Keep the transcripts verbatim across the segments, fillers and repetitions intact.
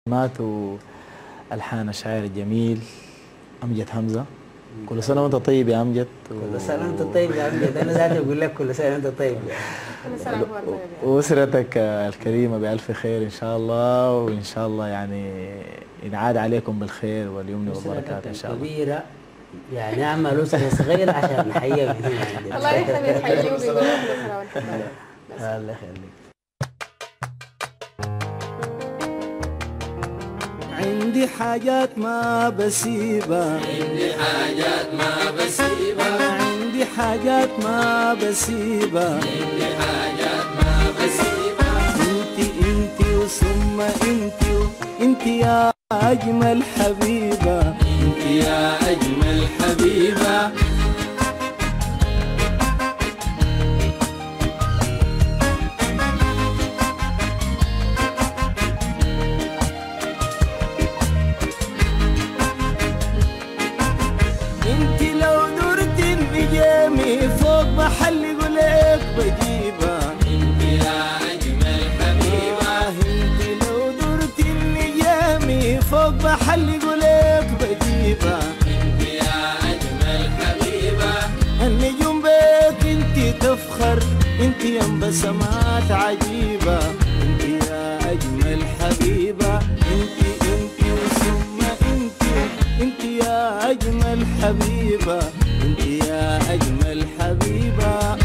مات والحان الشاعر الجميل امجد حمزه. كل سنه وانت طيب يا امجد. كل سنه وانت طيب يا امجد. انا ذاتي اقول لك كل سنه وانت طيب. كل سنه وانت طيب. واسرتك الكريمه بالف خير ان شاء الله، وان شاء الله يعني ينعاد عليكم بالخير واليمن والبركات ان شاء الله. كبيره يعني اعمل اسره صغيره عشان نحييها من هنا عندنا. الله يخليك حييه وبيقول لك كل سنه وانت طيب. الله يخليك. عندي حاجات ما بسيبها، عندي حاجات ما بسيبها، عندي حاجات ما بسيبها، عندي حاجات ما بسيبها. انتي انتي وثم انتي انتي يا اجمل حبيبه، انتي يا اجمل حبيبه. محل قولك بجيبها، انتي يا اجمل حبيبه. انتي لو درت النجامي فوق محل قولك بجيبها، انتي يا اجمل حبيبه. النجوم بيك انتي تفخر، انتي يا انبسامات عجيبه، انتي يا اجمل حبيبه. انتي انتي وثم انتي انتي يا اجمل حبيبه، انتي يا اجمل حبيبه.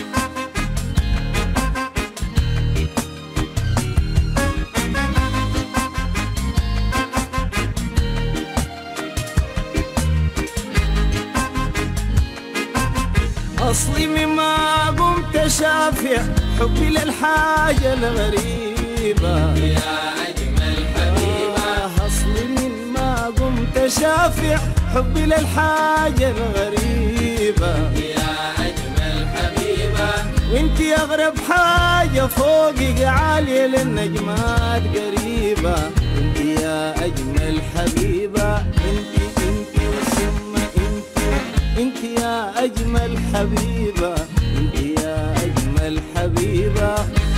اصلي مما قمت شافع حبي للحاجه الغريبه، يا اجمل حبيبه. اصلي مما قمت شافع حبي للحاجه الغريبه، يا اجمل حبيبه. وانتي اغرب حاجه فوقك عاليه للنجمات قريبه، انتي يا اجمل حبيبه. انتي انتي وثم انتي انتي يا اجمل حبيبه، انتي يا اجمل حبيبه.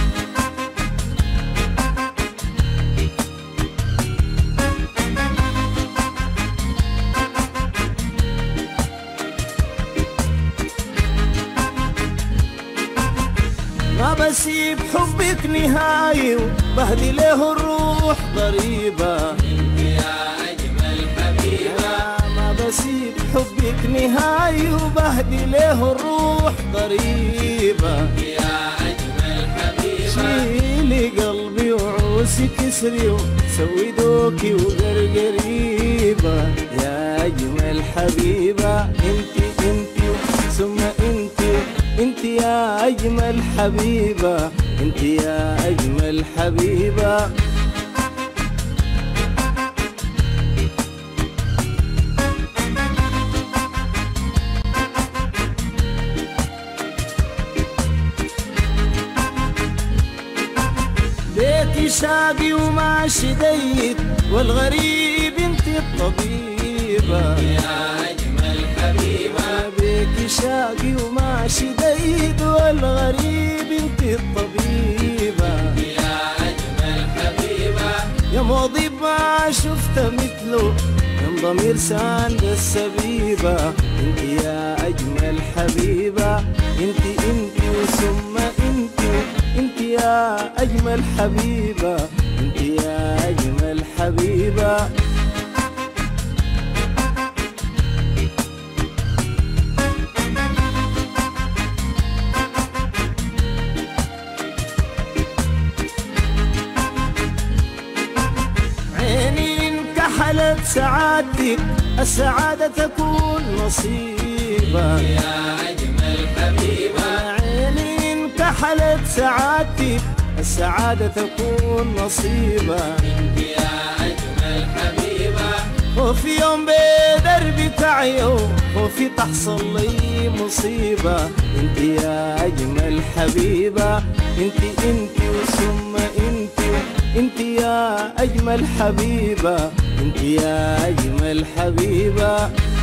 ما بسيب حبك نهاية وبهدي له الروح ضريبة، انتي يا اجمل حبيبه. ما بسيب حبك نهاية وبهدي له الروح ضريبة، يا اجمل حبيبه. شيلي قلبي وعوسي كسري وسوي دوكي وقرقريبة، يا أجمل حبيبة. انتي انتي ثم انتي انتي يا أجمل حبيبة، انتي يا أجمل حبيبة. بيتي شاقي وماشي ديت والغريب انتي الطبيبة، يا اجمل حبيبه. بيتي شاقي وماشي ديت والغريب انتي الطبيبة، يا اجمل حبيبه. يا ماضي ما شفت مثله من ضمير ساند السبيبة، انتي يا اجمل حبيبة. انتي انتي وثم انتي انتي يا اجمل حبيبة، انتي يا اجمل حبيبة. عيني انكحلت سعادتك السعادة تكون نصيبة، يا اجمل حبيبه. عيني انكحلت سعادتك السعادة تكون نصيبة، انتي يا اجمل حبيبه. وفي يوم بدربك عيو وفي تحصل لي مصيبة، انتي يا أجمل حبيبة. انتي انتي وثم انتي انتي يا أجمل حبيبة، انتي يا أجمل حبيبة.